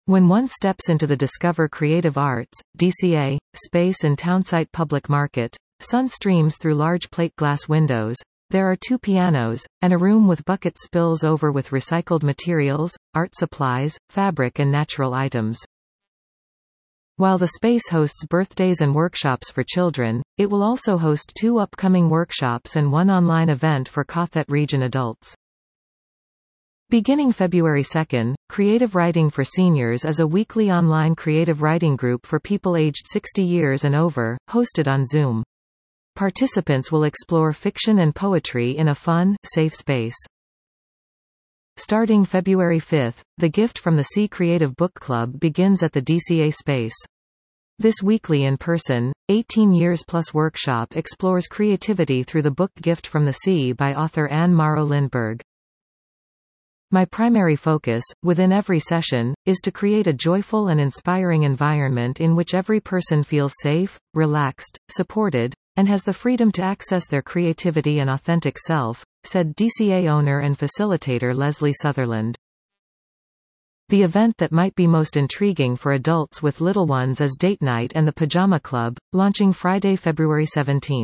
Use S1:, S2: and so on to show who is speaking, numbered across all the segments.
S1: When one steps into the Discover Creative Arts, DCA, space and townsite public market, sun streams through large plate glass windows. There are 2 pianos, and a room with buckets spills over with recycled materials, art supplies, fabric and natural items. While the space hosts birthdays and workshops for children, it will also host 2 upcoming workshops and 1 online event for Cothet region adults. Beginning February 2, Creative Writing for Seniors is a weekly online creative writing group for people aged 60 years and over, hosted on Zoom. Participants will explore fiction and poetry in a fun, safe space. Starting February 5, the Gift from the Sea Creative Book Club begins at the DCA space. This weekly in-person, 18 years plus workshop explores creativity through the book Gift from the Sea by author Anne Morrow Lindberg. My primary focus, within every session, is to create a joyful and inspiring environment in which every person feels safe, relaxed, supported, and has the freedom to access their creativity and authentic self, said DCA owner and facilitator Leslie Sutherland. The event that might be most intriguing for adults with little ones is Date Night and the Pajama Club, launching Friday, February 17.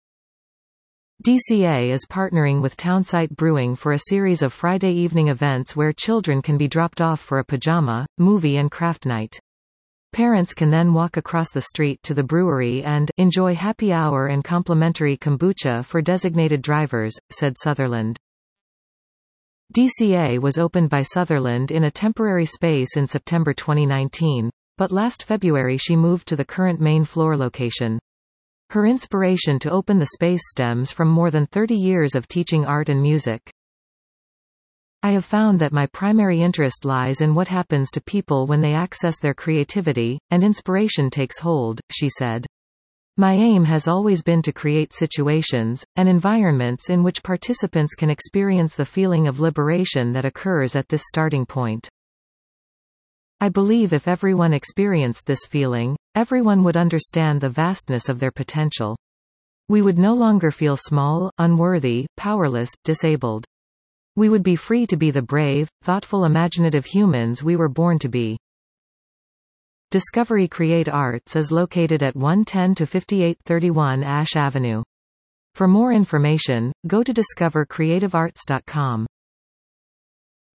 S1: DCA is partnering with Townsite Brewing for a series of Friday evening events where children can be dropped off for a pajama, movie and craft night. Parents can then walk across the street to the brewery and enjoy happy hour and complimentary kombucha for designated drivers, said Sutherland. DCA was opened by Sutherland in a temporary space in September 2019, but last February she moved to the current main floor location. Her inspiration to open the space stems from more than 30 years of teaching art and music. I have found that my primary interest lies in what happens to people when they access their creativity, and inspiration takes hold, she said. My aim has always been to create situations, and environments in which participants can experience the feeling of liberation that occurs at this starting point. I believe if everyone experienced this feeling, everyone would understand the vastness of their potential. We would no longer feel small, unworthy, powerless, disabled. We would be free to be the brave, thoughtful, imaginative humans we were born to be. Discovery Create Arts is located at 110 to 5831 Ash Avenue. For more information, go to discovercreativearts.com.